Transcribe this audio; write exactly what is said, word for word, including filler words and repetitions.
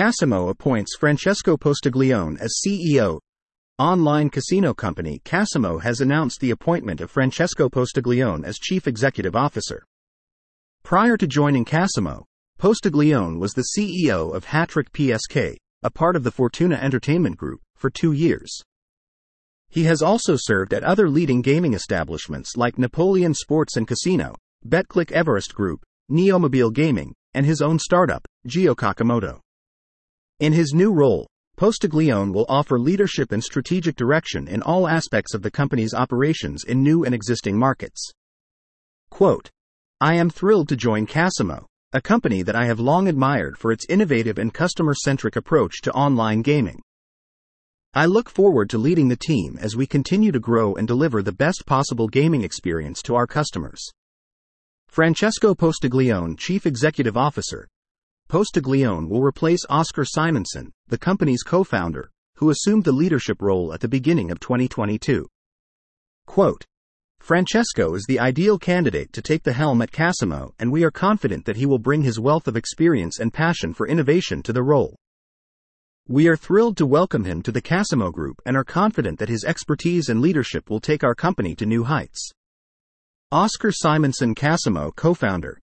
Casimo appoints Francesco Postiglione as C E O. Online casino company Casimo has announced the appointment of Francesco Postiglione as Chief Executive Officer. Prior to joining Casimo, Postiglione was the C E O of Hattrick P S K, a part of the Fortuna Entertainment Group, for two years. He has also served at other leading gaming establishments like Napoleon Sports and Casino, Betclic Everest Group, Neomobile Gaming, and his own startup, Geo Kakamoto. In his new role, Postiglione will offer leadership and strategic direction in all aspects of the company's operations in new and existing markets. Quote, "I am thrilled to join Casimo, a company that I have long admired for its innovative and customer-centric approach to online gaming. I look forward to leading the team as we continue to grow and deliver the best possible gaming experience to our customers." Francesco Postiglione, Chief Executive Officer. Postiglione will replace Oscar Simonsen, the company's co-founder, who assumed the leadership role at the beginning of twenty twenty-two. Quote, "Francesco is the ideal candidate to take the helm at Casimo, and we are confident that he will bring his wealth of experience and passion for innovation to the role. We are thrilled to welcome him to the Casimo Group and are confident that his expertise and leadership will take our company to new heights." Oscar Simonsen, Casimo co-founder.